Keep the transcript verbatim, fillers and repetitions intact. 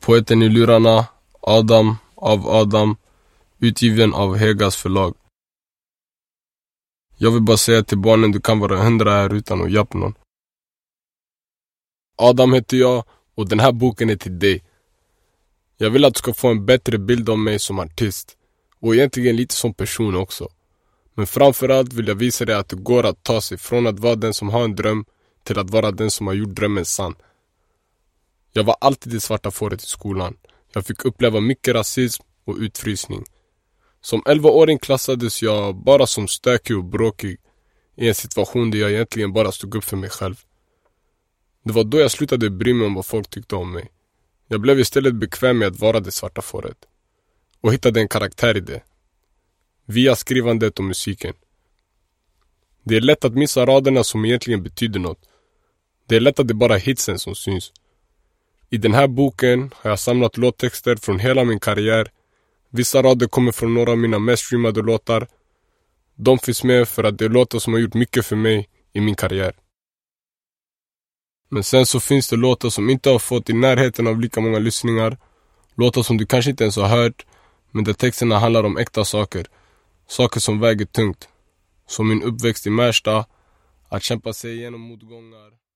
Poeten i lurarna, Adam av Adam, utgiven av Hegas förlag. Jag vill bara säga till barnen, du kan vara hundra här utan att hjälpa någon. Adam heter jag och den här boken är till dig. Jag vill att du ska få en bättre bild av mig som artist och egentligen lite som person också. Men framförallt vill jag visa dig att det går att ta sig från att vara den som har en dröm till att vara den som har gjort drömmen sann. Jag var alltid det svarta fåret i skolan. Jag fick uppleva mycket rasism och utfrysning. Som elvaåring klassades jag bara som stökig och bråkig i en situation där jag egentligen bara stod upp för mig själv. Det var då jag slutade bry mig om vad folk tyckte om mig. Jag blev istället bekväm med att vara det svarta fåret och hittade en karaktär i det, via skrivandet och musiken. Det är lätt att missa raderna som egentligen betyder något. Det är lätt att det bara är hitsen som syns. I den här boken har jag samlat låttexter från hela min karriär. Vissa rader kommer från några av mina mest streamade låtar. De finns med för att det är låtar som har gjort mycket för mig i min karriär. Men sen så finns det låtar som inte har fått i närheten av lika många lyssningar. Låtar som du kanske inte ens har hört, men där texterna handlar om äkta saker. Saker som väger tungt. Som min uppväxt i Märsta, att kämpa sig igenom motgångar.